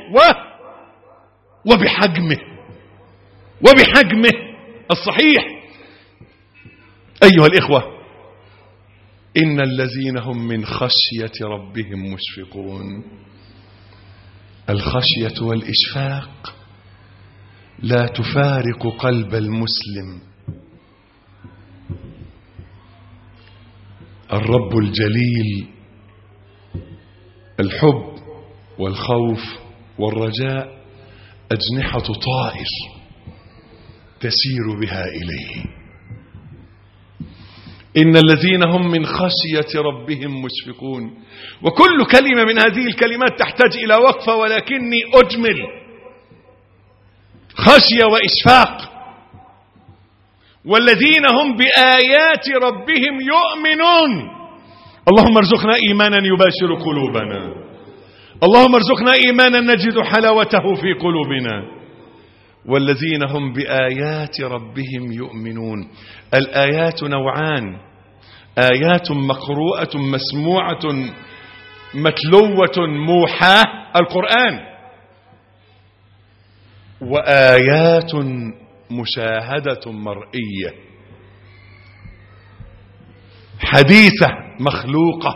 وبحجمه الصحيح. أيها الإخوة، إن الذين هم من خشية ربهم مشفقون. الخشية والإشفاق لا تفارق قلب المسلم. الرب الجليل الحب والخوف والرجاء أجنحة طائر تسير بها إليه. إن الذين هم من خشية ربهم مشفقون. وكل كلمة من هذه الكلمات تحتاج إلى وقفة، ولكني أجمل. خشية وإشفاق. والذين هم بآيات ربهم يؤمنون. اللهم ارزقنا إيمانا يباشر قلوبنا، اللهم ارزقنا إيمانا نجد حلاوته في قلوبنا. والذين هم بآيات ربهم يؤمنون. الآيات نوعان: آيات مقروءة مسموعة متلوة موحاة القرآن، وآيات مشاهدة مرئية حديثة مخلوقة.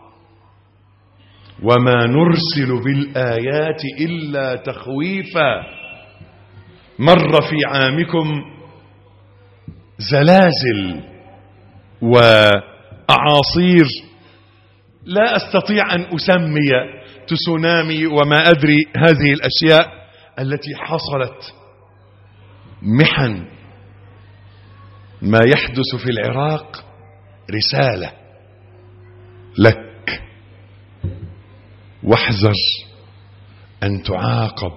وما نرسل بالآيات إلا تخويفا. مر في عامكم زلازل وأعاصير لا أستطيع أن أسمي، تسونامي وما أدري، هذه الأشياء التي حصلت، محن. ما يحدث في العراق رسالة لك، واحذر أن تعاقب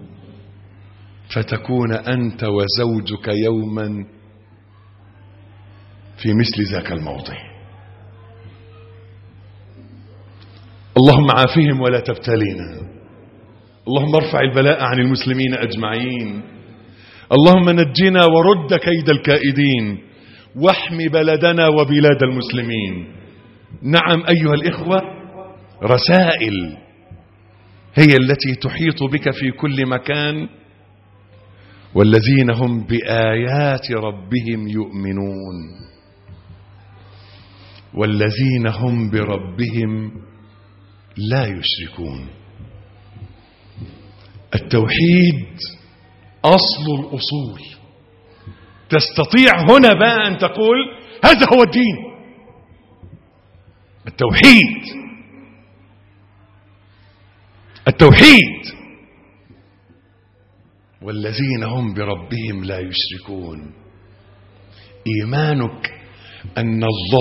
فتكون أنت وزوجك يوما في مثل ذاك الموضع. اللهم عافهم ولا تبتلينا. اللهم ارفع البلاء عن المسلمين أجمعين. اللهم نجنا ورد كيد الكائدين، واحم بلدنا وبلاد المسلمين. نعم أيها الإخوة، رسائل هي التي تحيط بك في كل مكان. والذين هم بآيات ربهم يؤمنون. والذين هم بربهم لا يشركون. التوحيد أصل الأصول. تستطيع هنا بقى أن تقول هذا هو الدين. التوحيد. والذين هم بربهم لا يشركون. إيمانك أن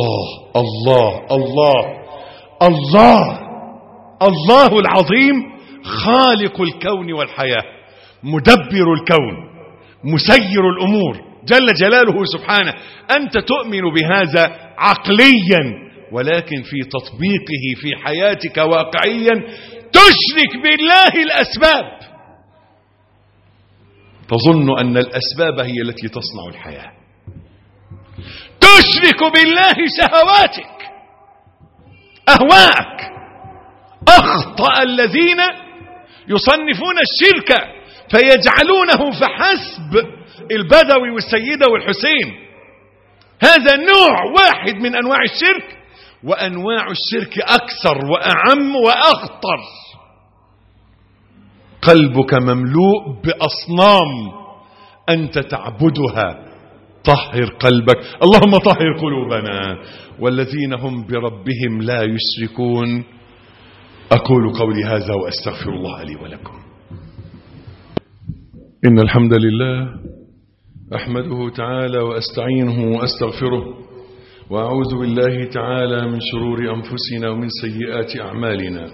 الله العظيم خالق الكون والحياة، مدبر الكون، مسير الأمور جل جلاله سبحانه. أنت تؤمن بهذا عقليا، ولكن في تطبيقه في حياتك واقعيا تشرك بالله الأسباب. تظن أن الأسباب هي التي تصنع الحياة. تشرك بالله شهواتك، أهواءك. أخطأ الذين يصنفون الشرك فيجعلونه فحسب البدوي والسيدة والحسين. هذا نوع واحد من أنواع الشرك، وأنواع الشرك أكثر وأعم وأخطر. قلبك مملوء بأصنام أنت تعبدها. طهر قلبك، اللهم طهر قلوبنا. والذين هم بربهم لا يشركون. أقول قولي هذا وأستغفر الله لي ولكم. إن الحمد لله أحمده تعالى وأستعينه وأستغفره، وأعوذ بالله تعالى من شرور أنفسنا ومن سيئات أعمالنا.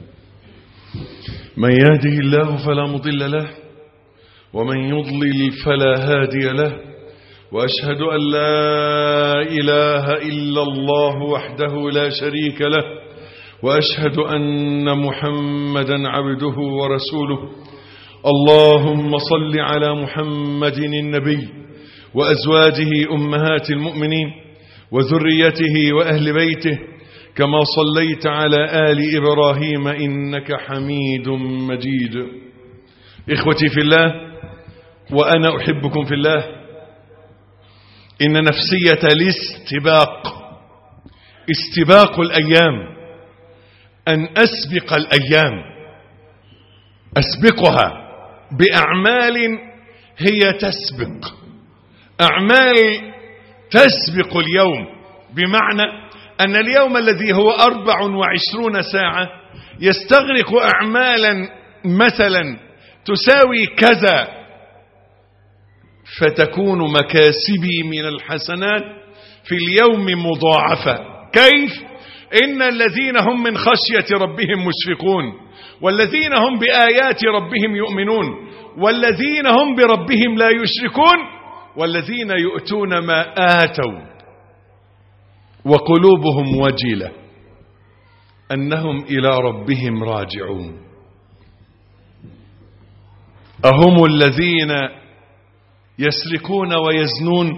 من يهده الله فلا مضل له، ومن يضلل فلا هادي له. وأشهد أن لا إله إلا الله وحده لا شريك له، وأشهد أن محمدا عبده ورسوله. اللهم صل على محمد النبي وأزواجه أمهات المؤمنين وذريته وأهل بيته كما صليت على آل إبراهيم إنك حميد مجيد. إخوتي في الله وأنا أحبكم في الله، إن نفسية استباق الأيام، أن أسبق الأيام، أسبقها بأعمال هي تسبق، أعمال تسبق اليوم، بمعنى أن اليوم الذي هو 24 ساعة يستغرق أعمالا مثلا تساوي كذا، فتكون مكاسبي من الحسنات في اليوم مضاعفة. كيف؟ إن الذين هم من خشية ربهم مشفقون، والذين هم بآيات ربهم يؤمنون، والذين هم بربهم لا يشركون، والذين يؤتون ما آتوا وقلوبهم وجلة أنهم إلى ربهم راجعون. أهم الذين يسرقون ويزنون؟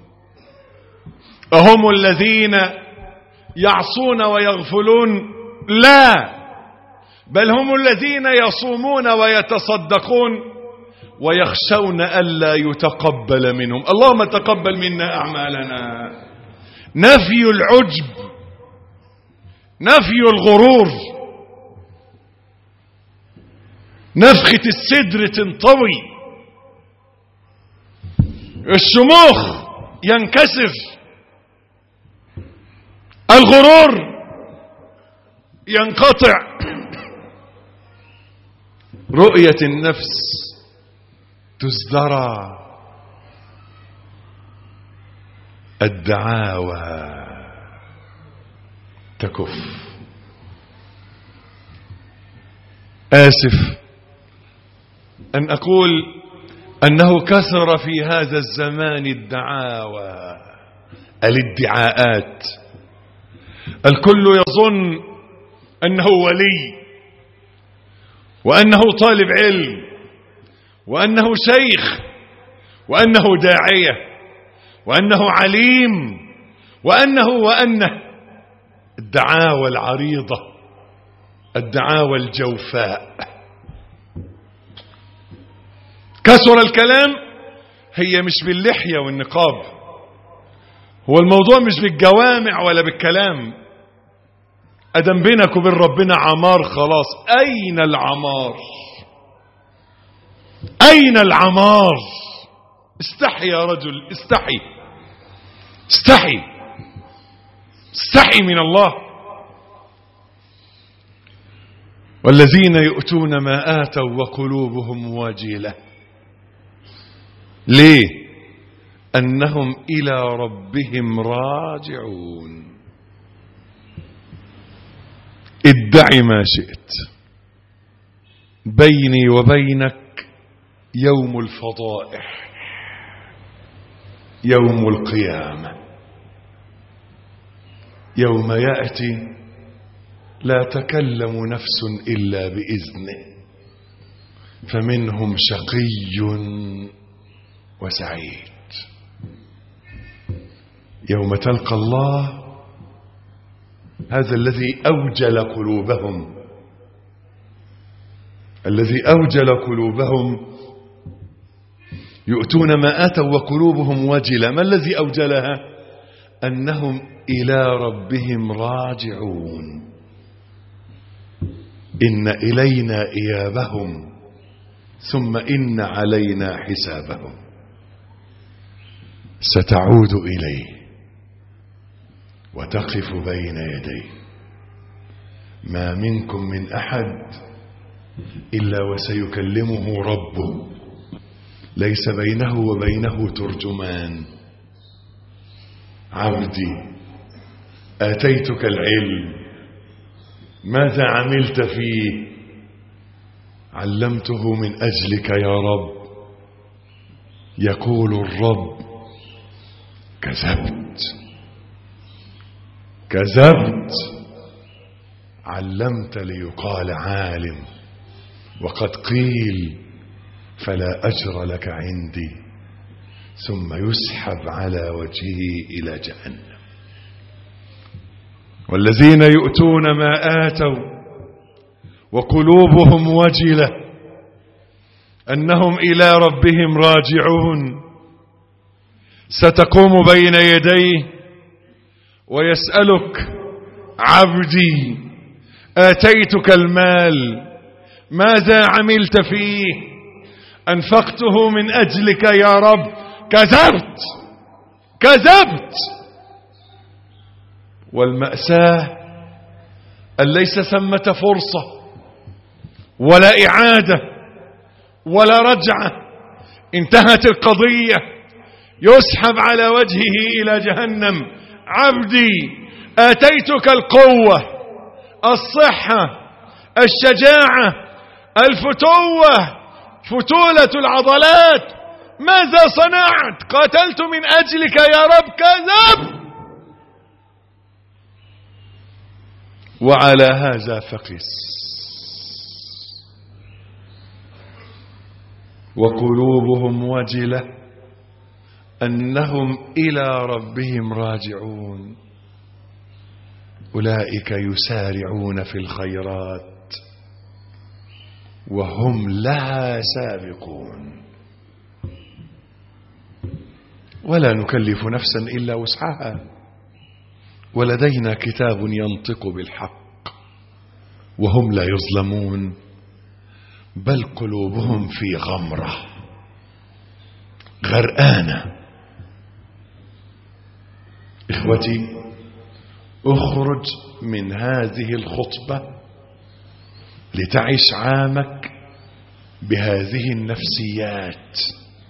أهم الذين يعصون ويغفلون؟ لا، بل هم الذين يصومون ويتصدقون ويخشون ألا يتقبل منهم. اللهم تقبل منا أعمالنا. نفي العجب، نفي الغرور، نفخة الصدر تنطوي، الشموخ ينكسر، الغرور ينقطع، رؤية النفس تزدرى، الدعاوى تكف. آسف أن أقول أنه كثر في هذا الزمان الدعاوى، الادعاءات. الكل يظن أنه ولي، وأنه طالب علم، وأنه شيخ، وأنه داعية، وأنه عليم، وأنه الدعاوى العريضة، الدعاوى الجوفاء. كثر الكلام. هي مش باللحية والنقاب، هو الموضوع مش بالجوامع ولا بالكلام. أدم بينك وبين ربنا عمار خلاص. أين العمار؟ أين العمار؟ استحي يا رجل، استحي، استحي، استحي من الله. والذين يؤتون ما آتوا وقلوبهم وجلة. ليه؟ أنهم إلى ربهم راجعون. ادعي ما شئت، بيني وبينك يوم الفضائح، يوم القيامة، يوم يأتي لا تكلم نفس إلا بإذنه، فمنهم شقي وسعيد. يوم تلقى الله هذا الذي أوجل قلوبهم، الذي أوجل قلوبهم، يؤتون ما آتوا وقلوبهم وجلة. ما الذي أوجلها؟ أنهم إلى ربهم راجعون. إن إلينا إيابهم ثم إن علينا حسابهم. ستعود إليه وتقف بين يديه. ما منكم من أحد إلا وسيكلمه ربه، ليس بينه وبينه ترجمان. عبدي آتيتك العلم، ماذا عملت فيه؟ علمته من أجلك يا رب. يقول الرب كذبت، كذبت، علمت ليقال عالم، وقد قيل فلا أجر لك عندي، ثم يسحب على وجهه إلى جهنم. والذين يؤتون ما آتوا وقلوبهم وجلة أنهم إلى ربهم راجعون ستقوم بين يديه ويسألك عبدي آتيتك المال ماذا عملت فيه؟ أنفقته من أجلك يا رب. كذبت كذبت. والمأساة أن ليس ثمة فرصة ولا إعادة ولا رجعة، انتهت القضية، يسحب على وجهه إلى جهنم. عبدي آتيتك القوة، الصحة، الشجاعة، الفتوة، فتولة العضلات، ماذا صنعت؟ قاتلت من أجلك يا رب. كذب. وعلى هذا فقس. وقلوبهم وجلة أنهم إلى ربهم راجعون أولئك يسارعون في الخيرات وهم لها سابقون ولا نكلف نفسا إلا وسعها ولدينا كتاب ينطق بالحق وهم لا يظلمون بل قلوبهم في غمرة غرقانة. إخوتي، اخرج من هذه الخطبة لتعيش عامك بهذه النفسيات،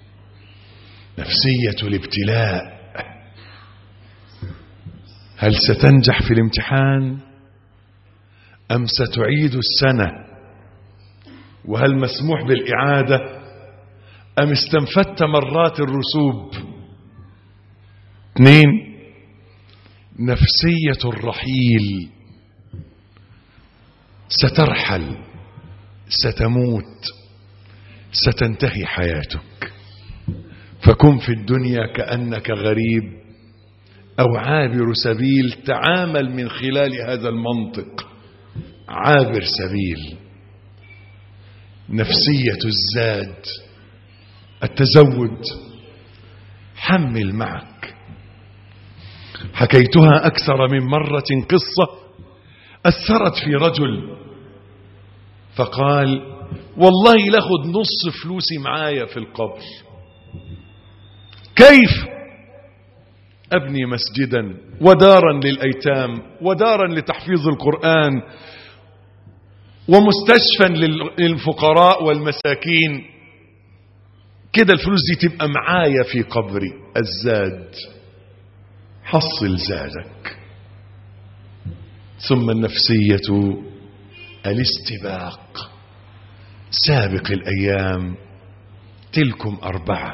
نفسية الابتلاء. هل ستنجح في الامتحان أم ستعيد السنة؟ وهل مسموح بالإعادة أم استنفدت مرات الرسوب؟ 2. نفسية الرحيل. سترحل، ستموت، ستنتهي حياتك، فكن في الدنيا كأنك غريب أو عابر سبيل. تعامل من خلال هذا المنطق، عابر سبيل. نفسية الزاد، التزود. حمل معك. حكيتها أكثر من مرة، قصة أثرت في رجل فقال والله لاخد نص فلوسي معايا في القبر. كيف؟ أبني مسجدا ودارا للأيتام ودارا لتحفيظ القرآن ومستشفى للفقراء والمساكين، كده الفلوس دي تبقى معايا في قبري. الزاد، حصل زادك. ثم النفسية الاستباق، سابق الأيام. تلكم 4،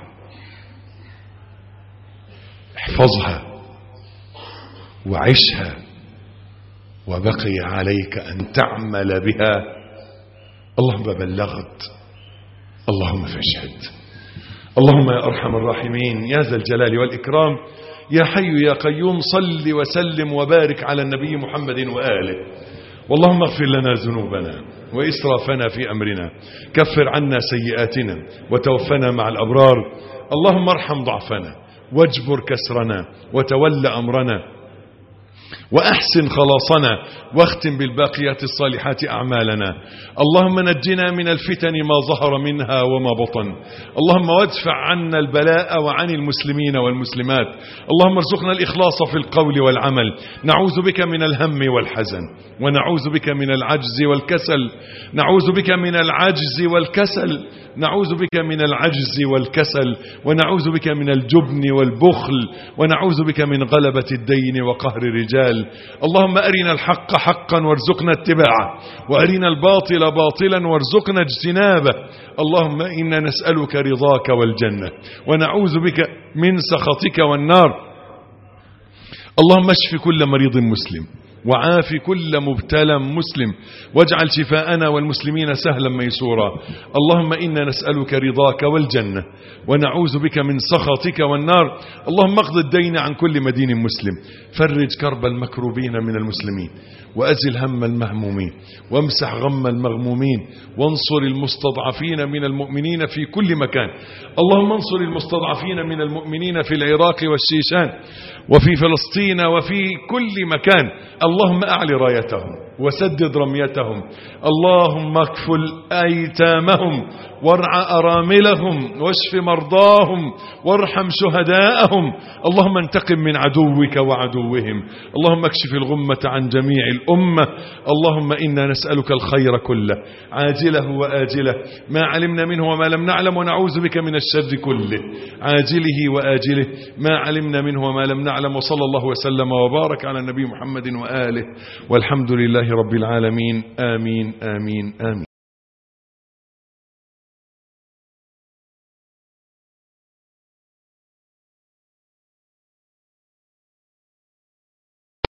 احفظها وعشها وبقي عليك أن تعمل بها. اللهم بلغت، اللهم فاشهد. اللهم يا أرحم الراحمين يا ذا الجلال والإكرام يا حي يا قيوم، صل وسلم وبارك على النبي محمد وآله. واللهم اغفر لنا ذنوبنا وإسرافنا في أمرنا، كفر عنا سيئاتنا وتوفنا مع الأبرار. اللهم ارحم ضعفنا واجبر كسرنا وتول أمرنا وأحسن خلاصنا واختم بالباقيات الصالحات أعمالنا. اللهم نجنا من الفتن ما ظهر منها وما بطن. اللهم وادفع عنا البلاء وعن المسلمين والمسلمات. اللهم ارزقنا الإخلاص في القول والعمل. نعوذ بك من الهم والحزن، ونعوذ بك من العجز والكسل. نعوذ بك من العجز والكسل. نعوذ بك من العجز والكسل، ونعوذ بك من الجبن والبخل، ونعوذ بك من غلبة الدين وقهر الرجال. اللهم أرنا الحق حقا وارزقنا اتباعه، وأرنا الباطل باطلا وارزقنا اجتنابه. اللهم إنا نسألك رضاك والجنة، ونعوذ بك من سخطك والنار. اللهم اشف كل مريض مسلم وعاف كل مبتلى مسلم، واجعل شفاءنا والمسلمين سهلا ميسورا. اللهم إنا نسألك رضاك والجنة، ونعوذ بك من سخطك والنار. اللهم اقض الدين عن كل مدين مسلم، فرج كرب المكروبين من المسلمين، وأزل هم المهمومين، وامسح غم المغمومين، وانصر المستضعفين من المؤمنين في كل مكان. اللهم انصر المستضعفين من المؤمنين في العراق والشيشان وفي فلسطين وفي كل مكان. اللهم أعل رايتهم وسدد رميتهم. اللهم اكفل أيتامهم وارع أراملهم واشف مرضاهم وارحم شهداءهم. اللهم انتقم من عدوك وعدوهم. اللهم اكشف الغمة عن جميع الأمة. اللهم إنا نسألك الخير كله عاجله وآجله ما علمنا منه وما لم نعلم، ونعوذ بك من الشر كله عاجله وآجله ما علمنا منه وما لم نعلم. وصلى الله وسلم وبارك على النبي محمد وآله، والحمد لله رب العالمين. آمين آمين آمين.